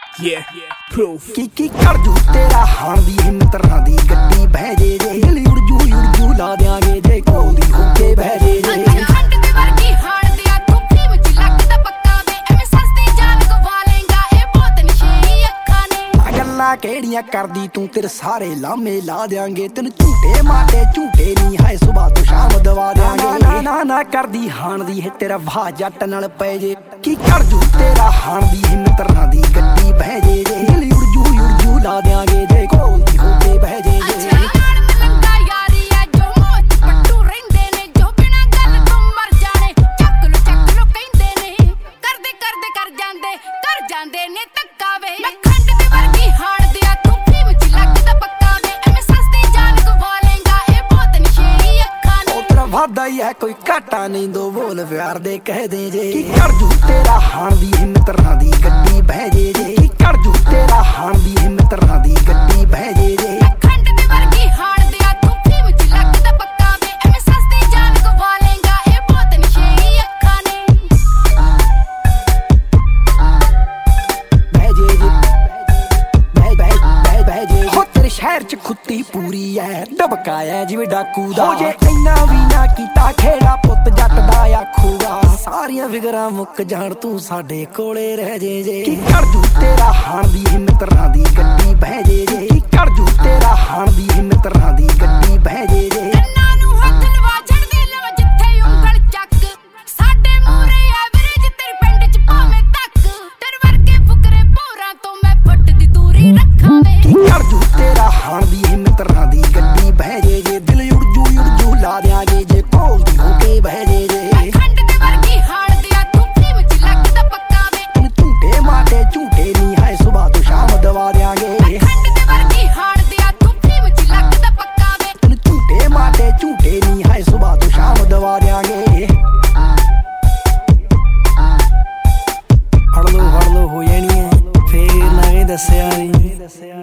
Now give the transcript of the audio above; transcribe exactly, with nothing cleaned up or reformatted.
Yeah, proof. की की कर जू तेरा हाण दी हिम्मत रां दी गड्डी बह जे जे दिल उड़ जू उड़ जू ला देंगे जे कोल दी होके बह जे जे खंड दे वर्गी हाण दिया तू फिल्म च लगदा पक्का वे एवें सस्ती जान गवा लेंगा ए बहुत नशेड़ी अखां ने गल्लां केड़ियां करदी तू तेरे सारे लामे ला देंगे तेन झूठे माटे झूठे नी है सुबह तो शाम दवा देंगे ना ना ना करदी हाण दी है तेरा वाह जट नाल पै जे की कर जू तेरा हाण दी हिम्मत रां दी गड्डी बह जे जे दिल उड़ जू उड़ जू ला देंगे जे कोल दी होके बह जे जे लंगा यारी है जो मोच पट्टू रहिंदे ने जो बिना गल तो मर जाने चक लो चक लो कहंदे ने करदे करदे कर जांदे कर जांदे ने धक्का वे मैं खंड दे वर्गी हाण दिया तू फिल्म च लगदा पक्का वे एवें सस्ती जान गवा लेंगा ए बहुत नशेड़ी अखां ने तेरा वादा ही है कोई घाटा नहीं दो बोल प्यार दे कह दे जे की कर जू तेरा हाण दी हिम्मत रां दी गड्डी बह जे जे की कर जू तेरा हाण दी हिम्मत रां दी गड्डी बह जे जे खंड दे वर्गी हाण दिया तू फिल्म च लगदा पक्का वे एवें सस्ती जान गवा लेंगा ए बहुत नशेड़ी अखां ने बह जे जे बह बह बह बह जे हो तेरे शहर च खुत्ती पूरी है डबकाया जिवें डाकू दा हो जे इन्ना भी ना कीता खेड़ा पुੱਤ ਜੱਟ ਦਾ ਆਖੂਗਾ ਸਾਰੀਆਂ ਫਿਕਰਾਂ ਮੁੱਕ ਜਾਣ ਤੂੰ ਸਾਡੇ ਕੋਲੇ ਰਹਿ ਜੇ ਜੇ ਕੀ ਕਰ ਜੂ ਤੇਰਾ ਹਾਣ ਦੀ ਹਿੰਮਤ ਰਾਂ ਦੀ ਗੱਡੀ ਬਹਿ ਜੇ ਜੇ ਕੀ ਕਰ ਜੂ ਤੇਰਾ ਹਾਣ ਦੀ ਹਿੰਮਤ ਰਾਂ ਦੀ ਗੱਡੀ ਬਹਿ ਜੇ ਜੇ ਕੰਨਾਂ ਨੂੰ ਹੱਥ ਲਵਾ ਛੱਡਦੇ ਲਵਾ ਜਿੱਥੇ ਉਂਗਲ ਚੱਕ ਸਾਡੇ ਮੂਰੇ ਐਵਰੇਜ ਤੇਰੇ ਪਿੰਡ ਚ ਭਾਵੇਂ ਤੱਕ ਤੇਰੇ ਵਰਗੇ ਫੁਕਰੇ ਭੋਰਾਂ ਤੋਂ ਮੈਂ ਫੁੱਟ ਦੀ ਦੂਰੀ ਰੱਖਾਂ ਵੇ ਕੀ ਕਰ ਜੂ ਤੇਰਾ ਹਾਣ ਦੀ ਹਿੰਮਤ ਰਾਂ ਦੀ ਗੱਡੀ ਬਹਿ ਜੇ ਜੇ ਦਿਲ ਉੜ ਜੂ ਉੜ ਜੂ ਲਾ ਦਿਆਂਗੇ ਜੇ ਕੋਲ ਦੀ ਹੋ ਕੇ ਬਹਿ ਜੇ ਜੇ ਖੰਡ ਦੇ ਵਰਗੀ ਹਾਣ ਦਿਆ ਤੂੰ ਫਿਲਮ ਚ ਲੱਗਦਾ ਪੱਕਾ ਵੇ ਤੈਨੂੰ ਝੂਠੇ ਮਾਟੇ ਝੂਠੇ ਨਹੀਂ ਹੈ ਸੁਬਾਹ ਤੋਂ ਸ਼ਾਮ ਦਵਾ ਦਿਆਂਗੇ ਖੰਡ ਦੇ ਵਰਗੀ ਹਾਣ ਦਿਆ ਤੂੰ ਫਿਲਮ ਚ ਲੱਗਦਾ ਪੱਕਾ ਵੇ ਤੈਨੂੰ ਝੂਠੇ ਮਾਟੇ ਝੂਠੇ ਨਹੀਂ ਹੈ ਸੁਬਾਹ ਤੋਂ ਸ਼ਾਮ ਦਵਾ ਦਿਆਂਗੇ ਹੜ ਲੋ ਹੜ ਲੋ ਹੋ ਜਾਣੀ ਹੈ ਫੇਰ ਨਾ ਇਹ ਦੱਸਿਆ ਨਹੀਂ